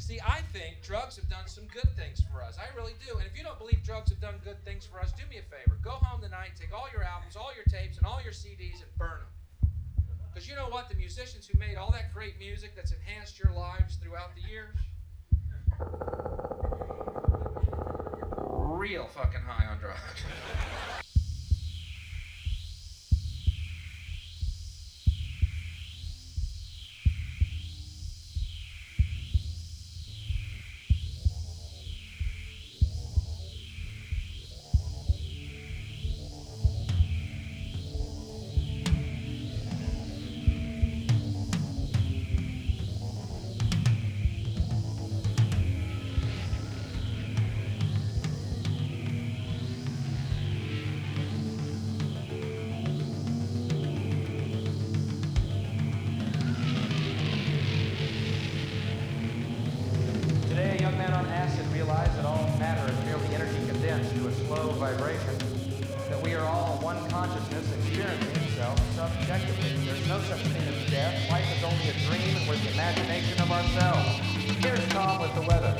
See, I think drugs have done some good things for us. I really do. And if you don't believe drugs have done good things for us, do me a favor. Go home tonight, take all your albums, all your tapes, and all your CDs and burn them. Because you know what? The musicians who made all that great music that's enhanced your lives throughout the years, real fucking high on drugs. Vibration, that we are all one consciousness experiencing itself subjectively. There's no such thing as death. Life is only a dream and we're the imagination of ourselves. Here's Tom with the weather.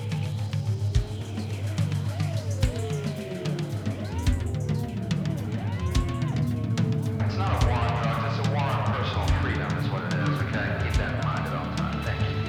It's not a war on drugs, it's a war on personal freedom is what it is, okay? Keep that in mind at all times. Thank you.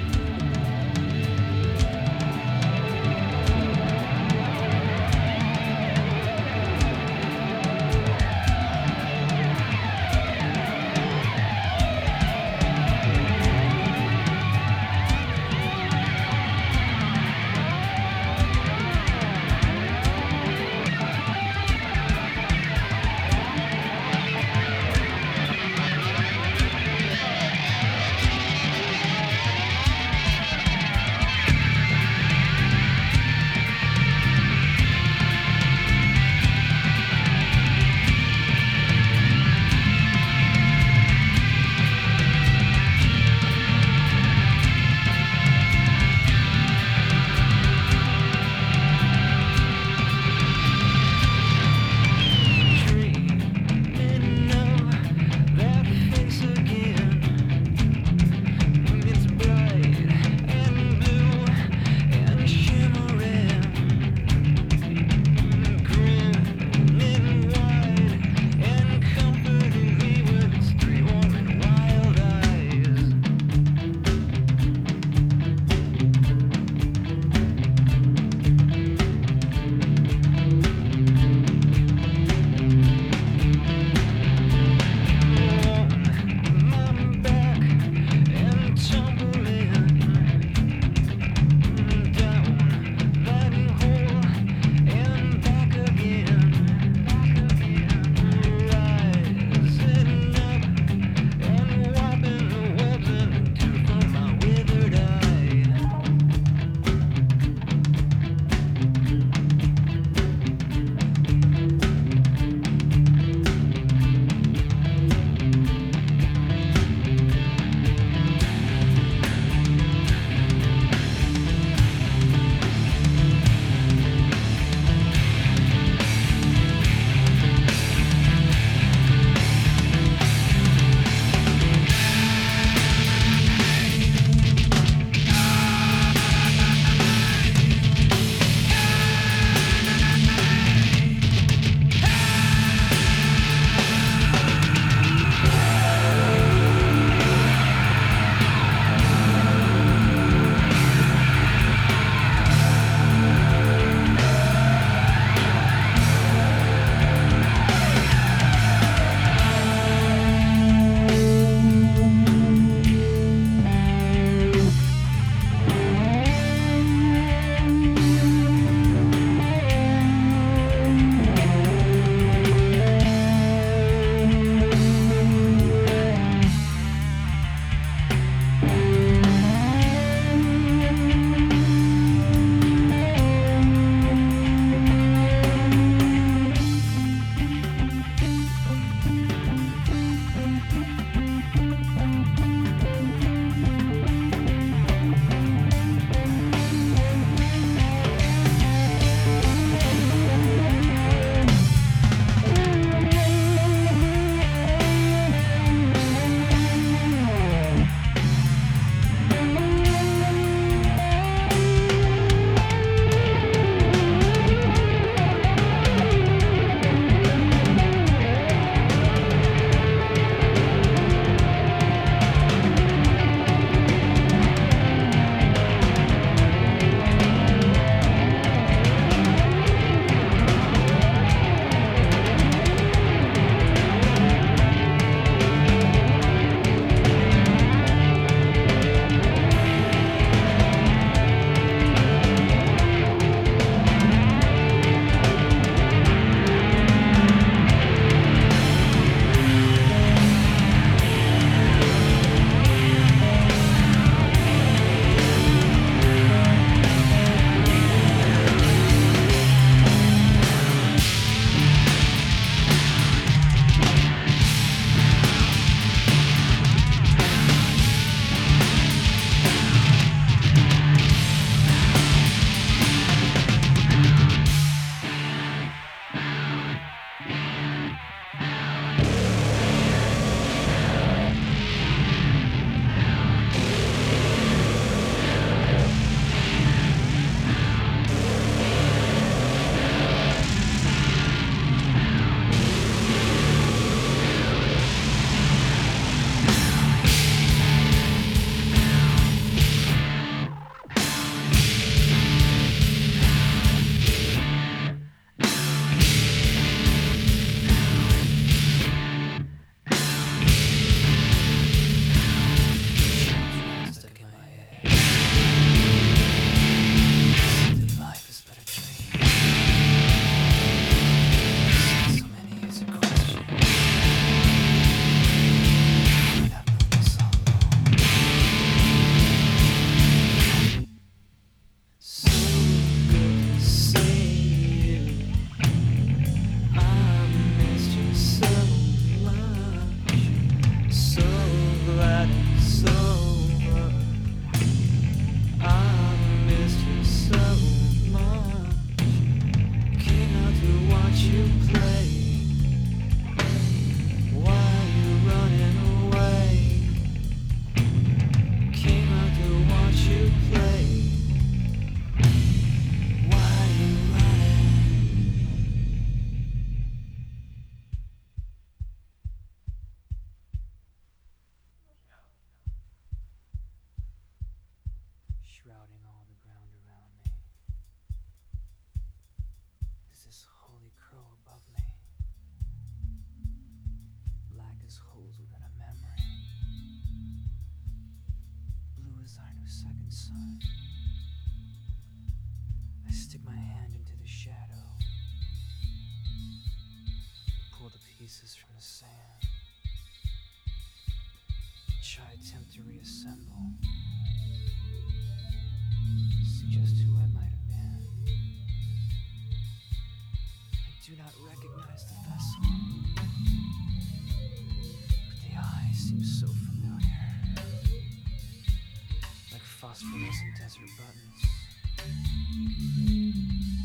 is our new second son. I stick my hand into the shadow and pull the pieces from the sand, which I attempt to reassemble. See just who I might have been. I do not recognize the vessel, but the eyes seem so familiar, like phosphorescent desert buttons.